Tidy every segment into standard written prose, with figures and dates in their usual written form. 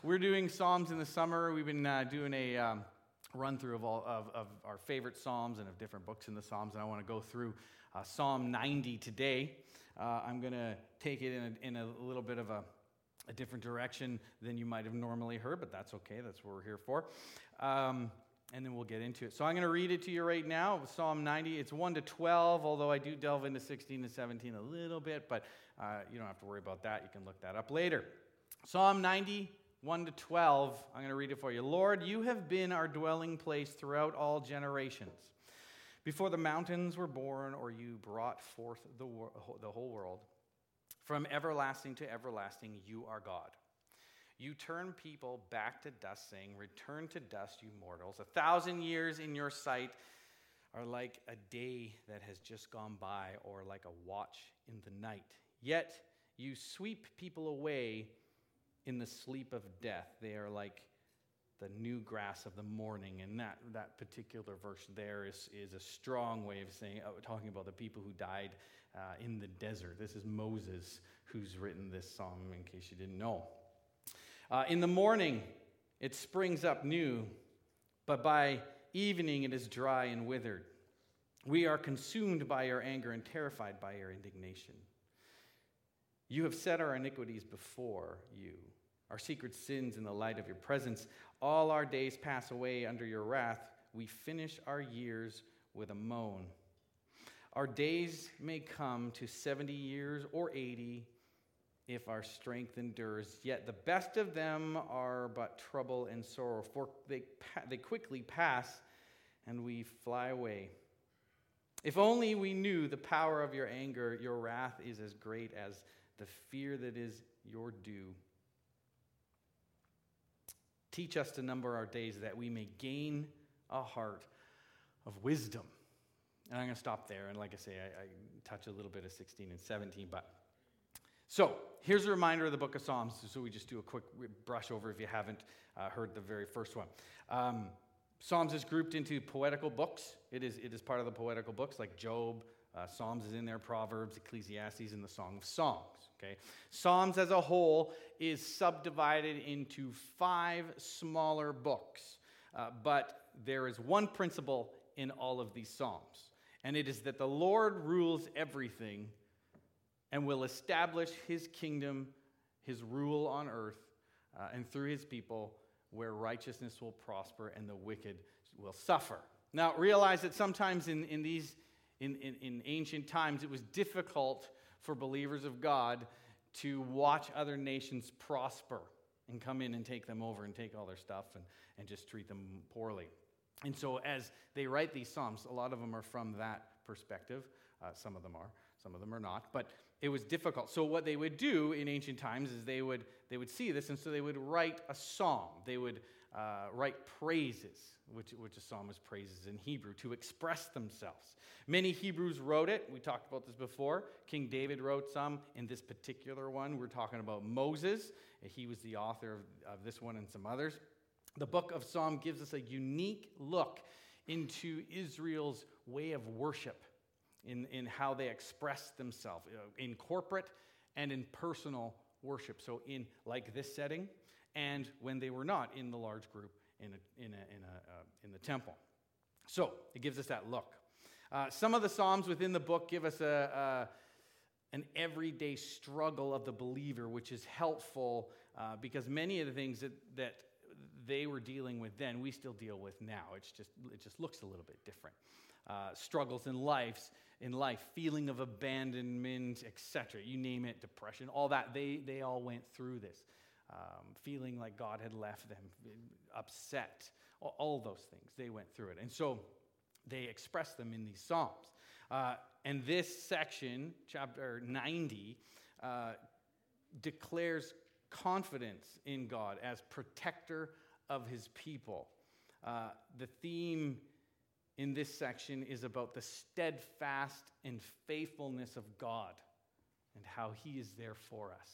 We're doing Psalms in the summer. We've been doing a run-through of all of our favorite Psalms and of different books in the Psalms, and I want to go through Psalm 90 today. I'm going to take it in a little bit of a different direction than you might have normally heard, but that's okay. That's what we're here for. And then we'll get into it. So I'm going to read it to you right now. Psalm 90, it's 1 to 12, although I do delve into 16 and 17 a little bit, but you don't have to worry about that. You can look that up later. Psalm 90, 1 to 12, I'm going to read it for you. Lord, you have been our dwelling place throughout all generations. Before the mountains were born, or you brought forth the whole world, from everlasting to everlasting, you are God. You turn people back to dust, saying, return to dust, you mortals. 1,000 years in your sight are like a day that has just gone by, or like a watch in the night. Yet you sweep people away in the sleep of death. They are like the new grass of the morning. And that particular verse there is a strong way of saying, talking about the people who died in the desert. This is Moses who's written this psalm, in case you didn't know. In the morning, it springs up new, but by evening it is dry and withered. We are consumed by your anger and terrified by your indignation. You have set our iniquities before you, our secret sins in the light of your presence. All our days pass away under your wrath. We finish our years with a moan. Our days may come to 70 years or 80 if our strength endures. Yet the best of them are but trouble and sorrow, for they quickly pass and we fly away. If only we knew the power of your anger, your wrath is as great as the fear that is your due. Teach us to number our days that we may gain a heart of wisdom. And I'm going to stop there. And like I say, I touch a little bit of 16 and 17. So here's a reminder of the book of Psalms. So we just do a quick brush over if you haven't heard the very first one. Psalms is grouped into poetical books. It is part of the poetical books like Job. Psalms is in there, Proverbs, Ecclesiastes, and the Song of Songs. Okay, Psalms as a whole is subdivided into 5 smaller books, but there is one principle in all of these Psalms, and it is that the Lord rules everything and will establish his kingdom, his rule on earth, and through his people, where righteousness will prosper and the wicked will suffer. Now, realize that sometimes in ancient times, it was difficult for believers of God to watch other nations prosper and come in and take them over and take all their stuff and just treat them poorly. And so as they write these Psalms, a lot of them are from that perspective. Some of them are not. But it was difficult. So what they would do in ancient times is they would see this, and so they would write a psalm. They would write praises, which a psalm is praises in Hebrew, to express themselves. Many Hebrews wrote it. We talked about this before. King David wrote some. In this particular one, we're talking about Moses. He was the author of this one and some others. The book of Psalm gives us a unique look into Israel's way of worship, in how they express themselves, in corporate and in personal worship. So in like this setting, and when they were not in the large group in the temple. So it gives us that look. Some of the Psalms within the book give us an everyday struggle of the believer, which is helpful because many of the things that they were dealing with then, we still deal with now. It just looks a little bit different. Struggles in life, feeling of abandonment, etc. You name it, depression, all that. They all went through this. Feeling like God had left them, upset, all of those things. They went through it. And so they express them in these Psalms. And this section, chapter 90, declares confidence in God as protector of his people. The theme in this section is about the steadfast and faithfulness of God and how he is there for us.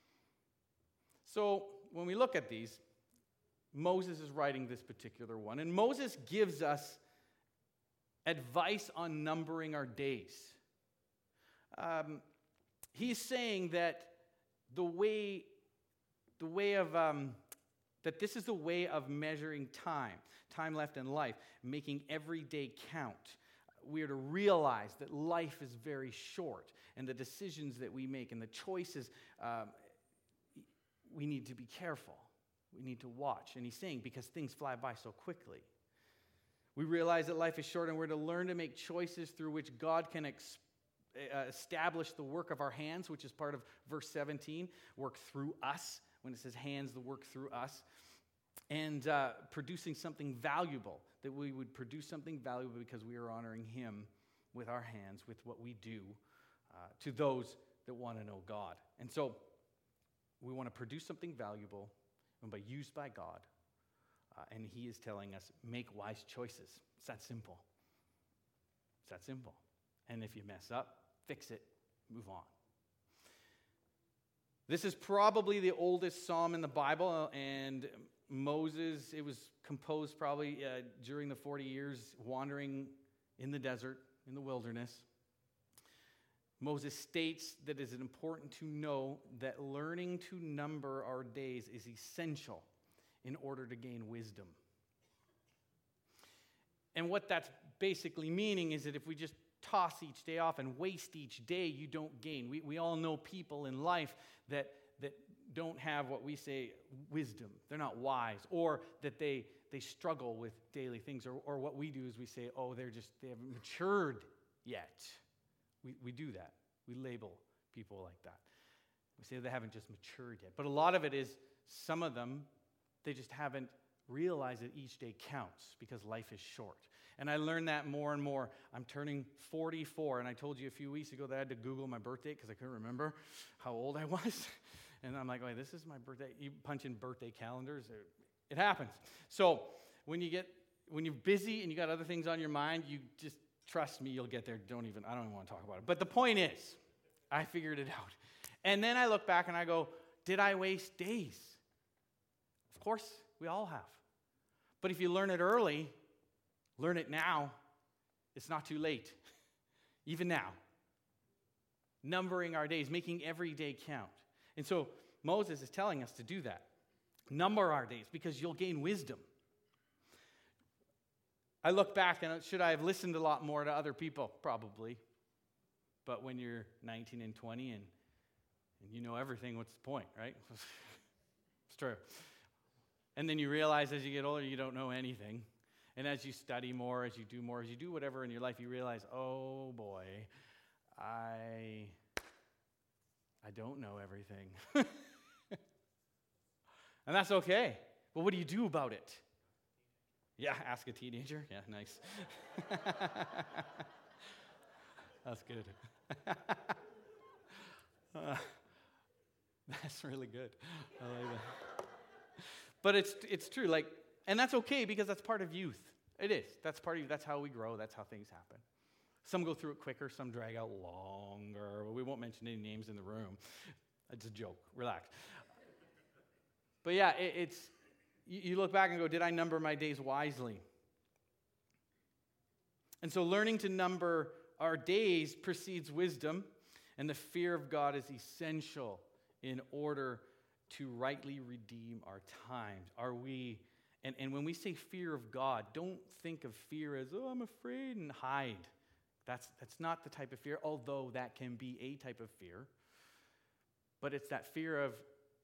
So when we look at these, Moses is writing this particular one, and Moses gives us advice on numbering our days. He's saying that the way of That this is the way of measuring time left in life, making every day count. We are to realize that life is very short, and the decisions that we make and the choices, we need to be careful. We need to watch. And he's saying, because things fly by so quickly. We realize that life is short, and we're to learn to make choices through which God can establish the work of our hands, which is part of verse 17, work through us. When it says hands, the work through us. And producing something valuable, that we would produce something valuable because we are honoring him with our hands, with what we do to those that want to know God. And so we want to produce something valuable and be used by God. And he is telling us, make wise choices. It's that simple. It's that simple. And if you mess up, fix it, move on. This is probably the oldest psalm in the Bible, and Moses, it was composed probably during the 40 years wandering in the desert, in the wilderness. Moses states that it is important to know that learning to number our days is essential in order to gain wisdom. And what that's basically meaning is that if we just toss each day off and waste each day, you don't gain. We all know people in life that don't have what we say wisdom. They're not wise, or that they struggle with daily things, or what we do is we say, oh, they haven't matured yet. We do that. We label people like that. We say they haven't just matured yet. But a lot of it is, some of them, they just haven't realized that each day counts because life is short. And I learned that more and more. I'm turning 44, and I told you a few weeks ago that I had to Google my birthday because I couldn't remember how old I was. And I'm like, wait, this is my birthday. You punch in birthday calendars, it happens. So when you're busy and you got other things on your mind, you just trust me, you'll get there. I don't even want to talk about it. But the point is, I figured it out. And then I look back and I go, did I waste days? Of course, we all have. But if you learn it early, learn it now, it's not too late. Even now. Numbering our days, making every day count. And so Moses is telling us to do that. Number our days, because you'll gain wisdom. I look back and should I have listened a lot more to other people? Probably. But when you're 19 and 20 and you know everything, what's the point, right? It's true. And then you realize as you get older, you don't know anything. And as you study more, as you do whatever in your life, you realize, oh boy, I don't know everything. And that's okay. But what do you do about it? Yeah, ask a teenager. Yeah, nice. That's good. That's really good. I like that. But it's true, and that's okay because that's part of youth. It is. That's part of youth. That's how we grow. That's how things happen. Some go through it quicker. Some drag out longer. We won't mention any names in the room. It's a joke. Relax. But yeah, you look back and go, did I number my days wisely? And so learning to number our days precedes wisdom, and the fear of God is essential in order to rightly redeem our times. And when we say fear of God, don't think of fear as, oh, I'm afraid and hide. That's not the type of fear, although that can be a type of fear. But it's that fear of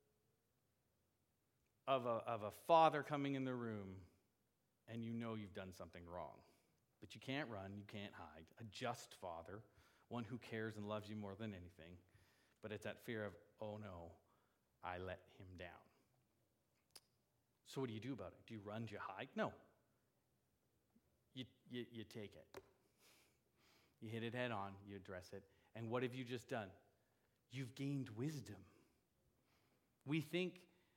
a father coming in the room and you know you've done something wrong. But you can't run, you can't hide. A just father, one who cares and loves you more than anything. But it's that fear of, oh no, I let him down. So what do you do about it? Do you run? Do you hide? No. You take it. You hit it head on. You address it. And what have you just done? You've gained wisdom. We think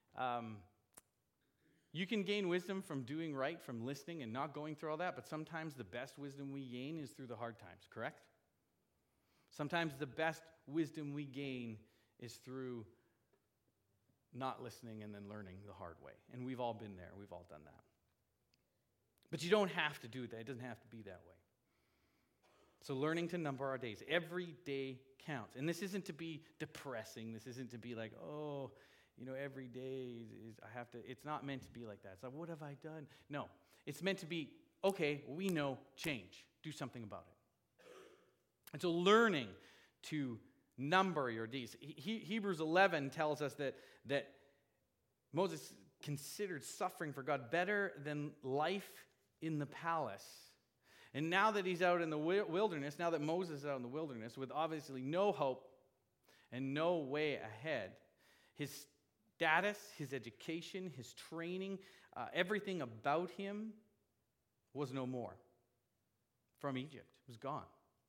you can gain wisdom from doing right, from listening and not going through all that, but sometimes the best wisdom we gain is through the hard times, correct? Sometimes the best wisdom we gain is through not listening and then learning the hard way. And we've all been there. We've all done that. But you don't have to do that. It doesn't have to be that way. So learning to number our days. Every day counts. And this isn't to be depressing. This isn't to be like, oh, every day is I have to, it's not meant to be like that. It's like, what have I done? No, it's meant to be, okay, we know, change. Do something about it. And so learning to number your days. Hebrews 11 tells us that Moses considered suffering for God better than life in the palace. And now that he's out in the wilderness, now that Moses is out in the wilderness with obviously no hope and no way ahead, his status, his education, his training, everything about him was no more. From Egypt, it was gone.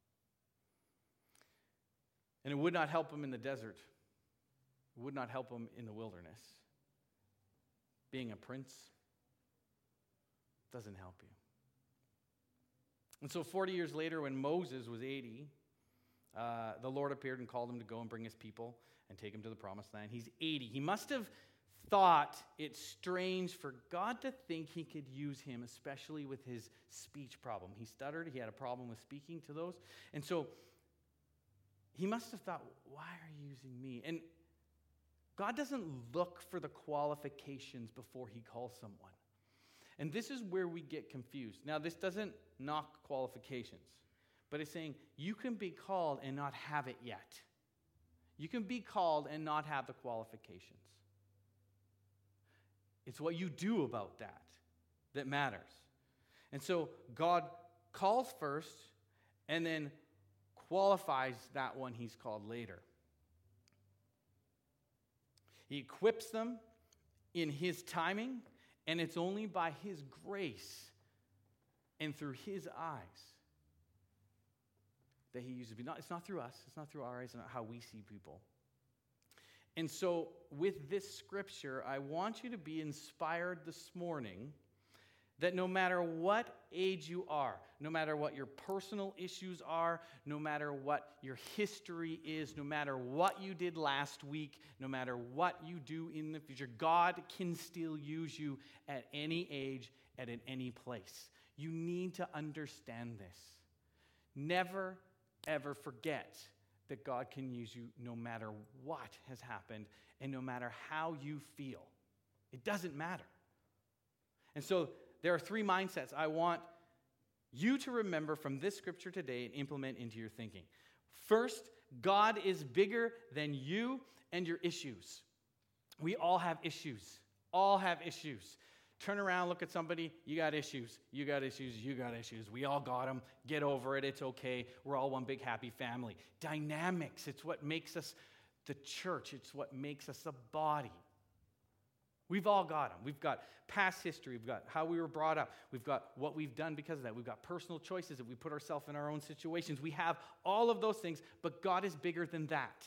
And it would not help him in the desert. It would not help him in the wilderness. Being a prince doesn't help you. And so 40 years later, when Moses was 80, the Lord appeared and called him to go and bring his people and take him to the promised land. He's 80. He must have thought it strange for God to think he could use him, especially with his speech problem. He stuttered. He had a problem with speaking to those. And so he must have thought, why are you using me? And God doesn't look for the qualifications before he calls someone. And this is where we get confused. Now, this doesn't knock qualifications, but it's saying you can be called and not have it yet. You can be called and not have the qualifications. It's what you do about that matters. And so God calls first and then qualifies that one he's called later. He equips them in his timing, and it's only by his grace and through his eyes that he uses. It's not through us. It's not through our eyes and not how we see people. And so with this scripture, I want you to be inspired this morning that no matter what age you are, no matter what your personal issues are, no matter what your history is, no matter what you did last week, no matter what you do in the future, God can still use you at any age and in any place. You need to understand this. Never, ever forget that God can use you no matter what has happened and no matter how you feel. It doesn't matter. And so there are three mindsets I want you to remember from this scripture today and implement into your thinking. First, God is bigger than you and your issues. We all have issues. All have issues. Turn around, look at somebody, you got issues, you got issues, you got issues. We all got them. Get over it. It's okay. We're all one big happy family. Dynamics. It's what makes us the church. It's what makes us a body. We've all got them. We've got past history. We've got how we were brought up. We've got what we've done because of that. We've got personal choices that we put ourselves in our own situations. We have all of those things, but God is bigger than that.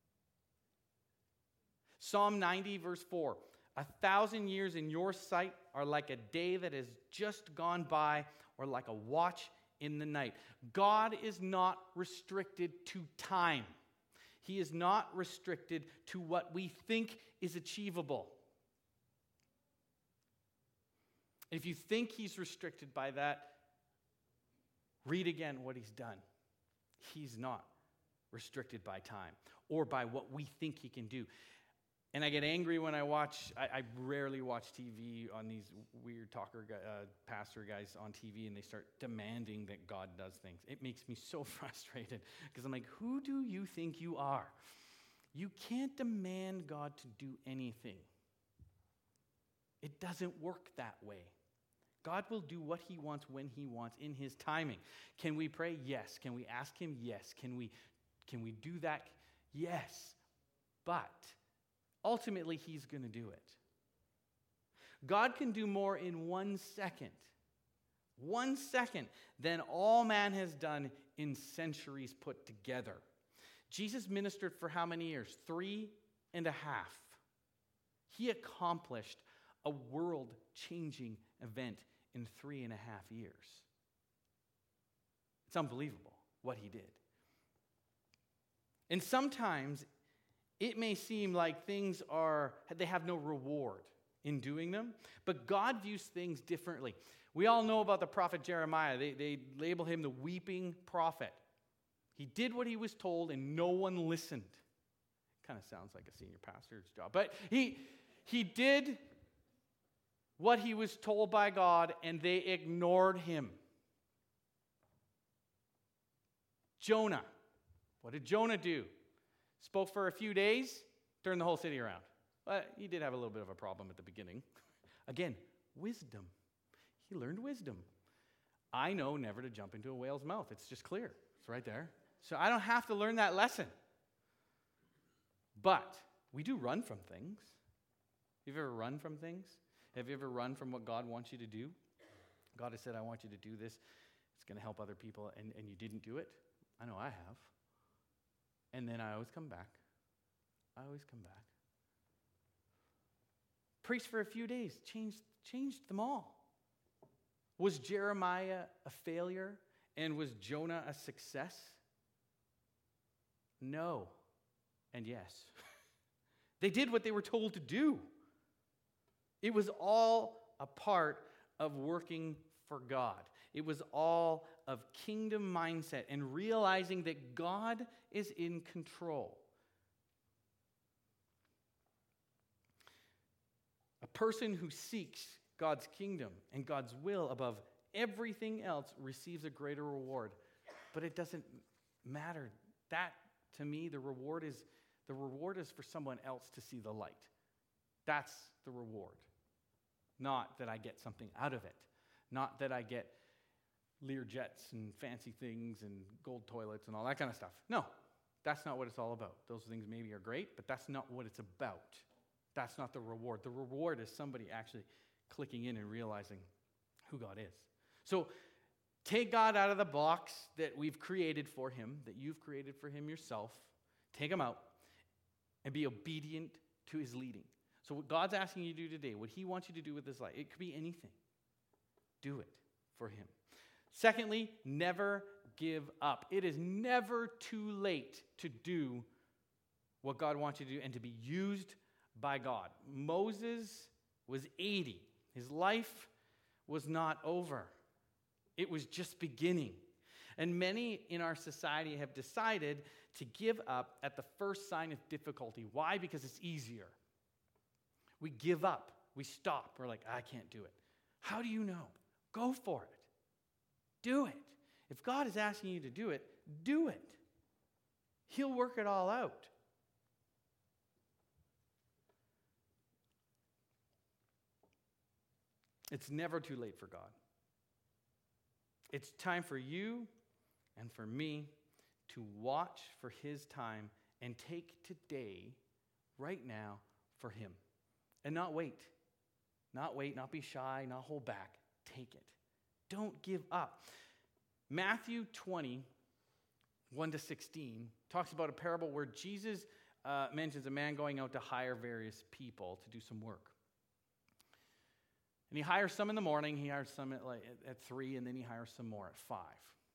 Psalm 90, verse 4. 1,000 years in your sight are like a day that has just gone by, or like a watch in the night. God is not restricted to time. He is not restricted to what we think is achievable. If you think he's restricted by that, read again what he's done. He's not restricted by time or by what we think he can do. And I get angry when I rarely watch TV on these weird pastor guys on TV, and they start demanding that God does things. It makes me so frustrated because I'm like, who do you think you are? You can't demand God to do anything. It doesn't work that way. God will do what he wants when he wants in his timing. Can we pray? Yes. Can we ask him? Yes. Can we do that? Yes. But ultimately, he's going to do it. God can do more in 1 second. 1 second than all man has done in centuries put together. Jesus ministered for how many years? 3.5. He accomplished a world-changing event in 3.5 years. It's unbelievable what he did. And sometimes it may seem like they have no reward in doing them, but God views things differently. We all know about the prophet Jeremiah. They label him the weeping prophet. He did what he was told and no one listened. Kind of sounds like a senior pastor's job. But he did what he was told by God, and they ignored him. Jonah. What did Jonah do? Spoke for a few days, turned the whole city around. But he did have a little bit of a problem at the beginning. Again, wisdom. He learned wisdom. I know never to jump into a whale's mouth. It's just clear. It's right there. So I don't have to learn that lesson. But we do run from things. Have you ever run from things? Have you ever run from what God wants you to do? God has said, I want you to do this. It's going to help other people, and you didn't do it. I know I have. And then I always come back. Preached for a few days, changed them all. Was Jeremiah a failure? And was Jonah a success? No. And yes. They did what they were told to do. It was all a part of working for God. It was all of kingdom mindset and realizing that God is in control. A person who seeks God's kingdom and God's will above everything else receives a greater reward. But it doesn't matter. That, to me, the reward is for someone else to see the light. That's the reward. Not that I get something out of it. Not that I get Lear jets and fancy things and gold toilets and all that kind of stuff. No, that's not what it's all about. Those things maybe are great, but that's not what it's about. That's not the reward. The reward is somebody actually clicking in and realizing who God is. So take God out of the box that we've created for him, that you've created for him yourself. Take him out and be obedient to his leading. So what God's asking you to do today, what he wants you to do with this life, it could be anything. Do it for him. Secondly, never give up. It is never too late to do what God wants you to do and to be used by God. Moses was 80. His life was not over. It was just beginning. And many in our society have decided to give up at the first sign of difficulty. Why? Because it's easier. We give up. We stop. We're like, I can't do it. How do you know? Go for it. Do it. If God is asking you to do it, do it. He'll work it all out. It's never too late for God. It's time for you and for me to watch for his time and take today, right now, for him. And not wait. Not wait, not be shy, not hold back. Take it. Don't give up. Matthew 20, 1-16, talks about a parable where Jesus mentions a man going out to hire various people to do some work. And he hires some in the morning, he hires some at 3, and then he hires some more at 5.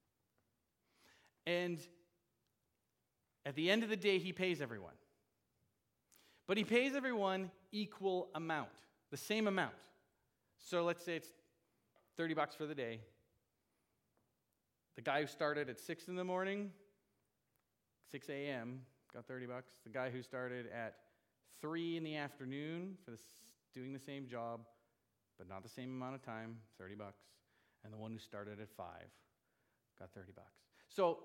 And at the end of the day, he pays everyone. But he pays everyone equal amount, the same amount. So let's say it's $30 for the day. The guy who started at 6 in the morning, 6 a.m., got $30. The guy who started at 3 in the afternoon for doing the same job, but not the same amount of time, $30. And the one who started at 5 got $30. So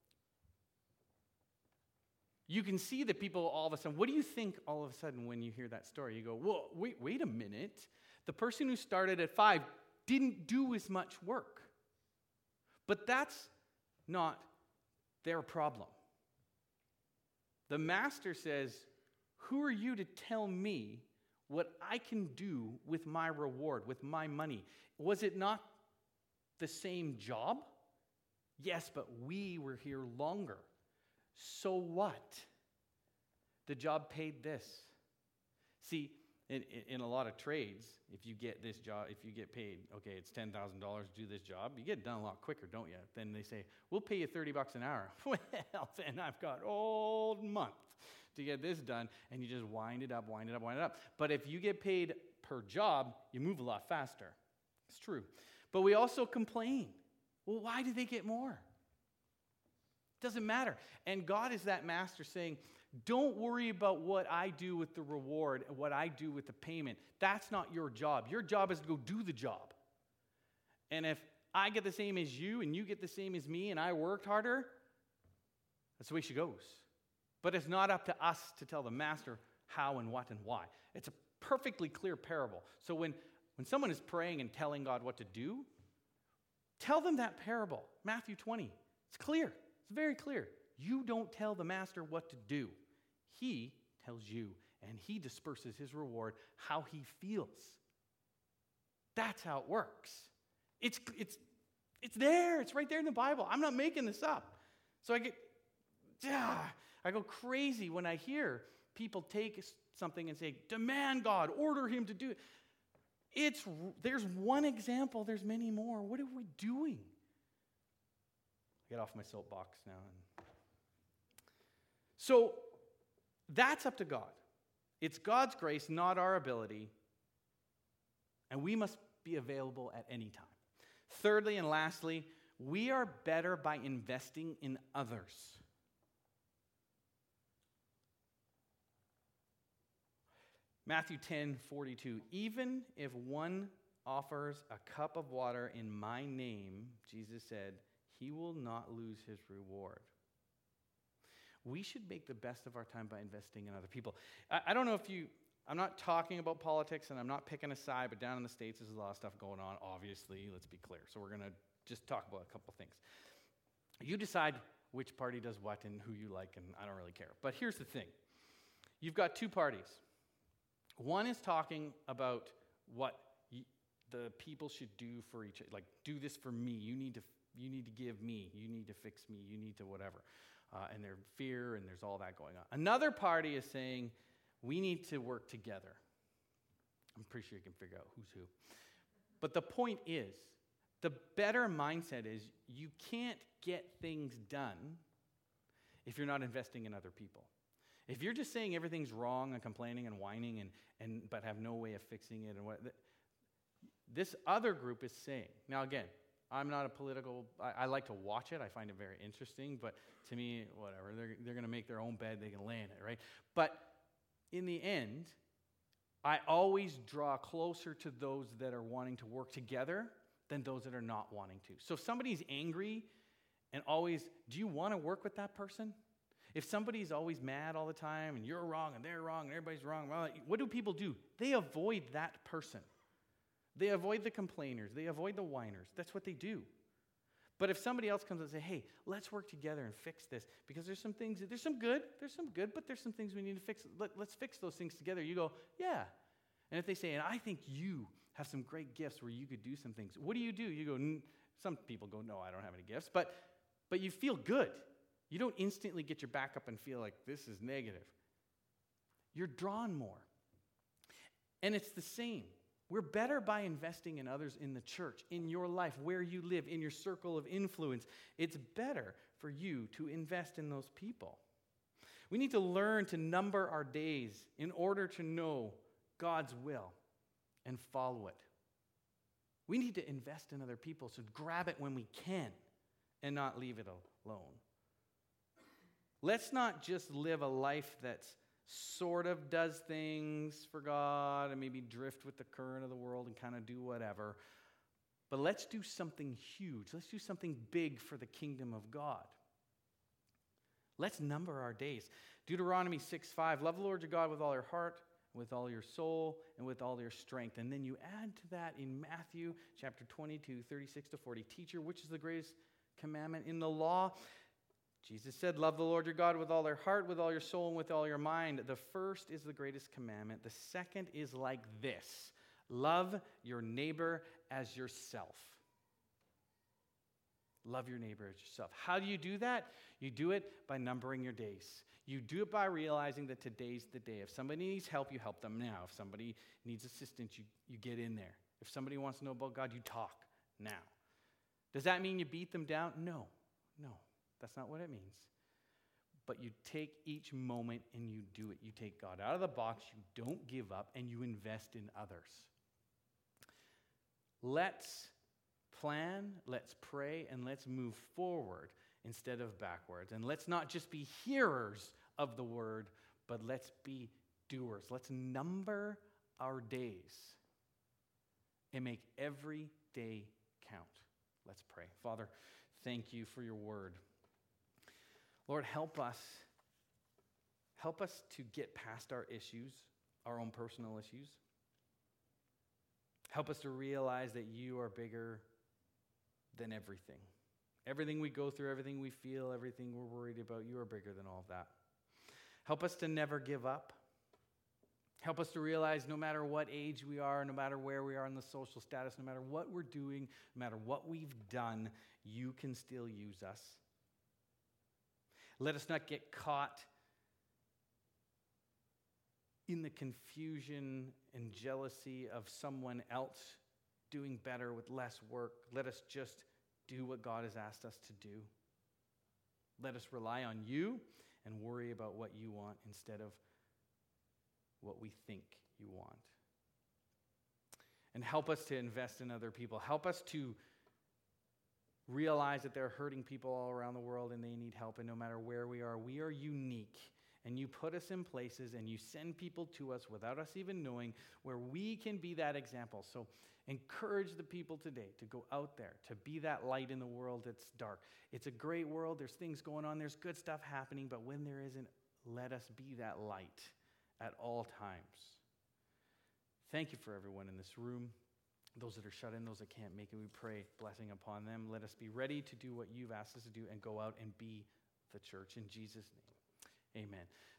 you can see that people all of a sudden, what do you think all of a sudden when you hear that story? You go, whoa, wait a minute. The person who started at 5 didn't do as much work. But that's not their problem. The master says, who are you to tell me what I can do with my reward, with my money? Was it not the same job? Yes, but we were here longer. So what? The job paid this. See, in a lot of trades, if you get this job, if you get paid, okay, it's $10,000 to do this job, you get it done a lot quicker, don't you? Then they say, we'll pay you $30 an hour. Well, then I've got all month to get this done, and you just wind it up. But if you get paid per job, you move a lot faster. It's true. But we also complain. Well, why do they get more? Doesn't matter. And God is that master saying, Don't worry about what I do with the reward and what I do with the payment. That's not your job. Your job is to go do the job. And if I get the same as you and you get the same as me and I worked harder, that's the way she goes. But it's not up to us to tell the master how and what and why. It's a perfectly clear parable. So when someone is praying and telling God what to do, tell them that parable, Matthew 20. It's clear. It's very clear. You don't tell the master what to do. He tells you, and he disperses his reward how he feels. That's how it works. It's there. It's right there in the Bible. I'm not making this up. So I go crazy when I hear people take something and say, demand God, order him to do it. There's one example. There's many more. What are we doing? I get off my soapbox now. So that's up to God. It's God's grace, not our ability. And we must be available at any time. Thirdly and lastly, we are better by investing in others. Matthew 10:42. Even if one offers a cup of water in my name, Jesus said, he will not lose his reward. We should make the best of our time by investing in other people. I don't know if I'm not talking about politics and I'm not picking a side, but down in the States there's a lot of stuff going on, obviously, let's be clear. So we're going to just talk about a couple things. You decide which party does what and who you like, and I don't really care. But here's the thing. You've got two parties. One is talking about what the people should do for each other. Like, do this for me. You need to give me. You need to fix me. You need to whatever. And there's fear and there's all that going on. Another party is saying, we need to work together. I'm pretty sure you can figure out who's who. But the point is, the better mindset is you can't get things done if you're not investing in other people. If you're just saying everything's wrong and complaining and whining but have no way of fixing it, and what this other group is saying. Now again, I'm not a political, I like to watch it. I find it very interesting, but to me, whatever. They're going to make their own bed. They can lay in it, right? But in the end, I always draw closer to those that are wanting to work together than those that are not wanting to. So if somebody's angry and always, do you want to work with that person? If somebody's always mad all the time and you're wrong and they're wrong and everybody's wrong, what do people do? They avoid that person. They avoid the complainers. They avoid the whiners. That's what they do. But if somebody else comes and says, hey, let's work together and fix this, because there's some good, but there's some things we need to fix. Let's fix those things together. You go, yeah. And if they say, and I think you have some great gifts where you could do some things, what do? You go, some people go, no, I don't have any gifts. But you feel good. You don't instantly get your back up and feel like this is negative. You're drawn more. And it's the same. We're better by investing in others in the church, in your life, where you live, in your circle of influence. It's better for you to invest in those people. We need to learn to number our days in order to know God's will and follow it. We need to invest in other people, so grab it when we can and not leave it alone. Let's not just live a life that's sort of does things for God and maybe drift with the current of the world and kind of do whatever. But let's do something huge. Let's do something big for the kingdom of God. Let's number our days. Deuteronomy 6:5, love the Lord your God with all your heart, with all your soul, and with all your strength. And then you add to that in Matthew chapter 22, 36 to 40, teacher, which is the greatest commandment in the law? Jesus said, love the Lord your God with all your heart, with all your soul, and with all your mind. The first is the greatest commandment. The second is like this: love your neighbor as yourself. Love your neighbor as yourself. How do you do that? You do it by numbering your days. You do it by realizing that today's the day. If somebody needs help, you help them now. If somebody needs assistance, you get in there. If somebody wants to know about God, you talk now. Does that mean you beat them down? No. That's not what it means. But you take each moment and you do it. You take God out of the box, you don't give up, and you invest in others. Let's plan, let's pray, and let's move forward instead of backwards. And let's not just be hearers of the word, but let's be doers. Let's number our days and make every day count. Let's pray. Father, thank you for your word. Lord, help us to get past our issues, our own personal issues. Help us to realize that you are bigger than everything. Everything we go through, everything we feel, everything we're worried about, you are bigger than all of that. Help us to never give up. Help us to realize no matter what age we are, no matter where we are in the social status, no matter what we're doing, no matter what we've done, you can still use us. Let us not get caught in the confusion and jealousy of someone else doing better with less work. Let us just do what God has asked us to do. Let us rely on you and worry about what you want instead of what we think you want. And help us to invest in other people. Help us to realize that there are hurting people all around the world and they need help. And no matter where we are unique. And you put us in places and you send people to us without us even knowing where we can be that example. So encourage the people today to go out there, to be that light in the world that's dark. It's a great world. There's things going on. There's good stuff happening. But when there isn't, let us be that light at all times. Thank you for everyone in this room. Those that are shut in, those that can't make it, we pray blessing upon them. Let us be ready to do what you've asked us to do and go out and be the church. In Jesus' name, amen.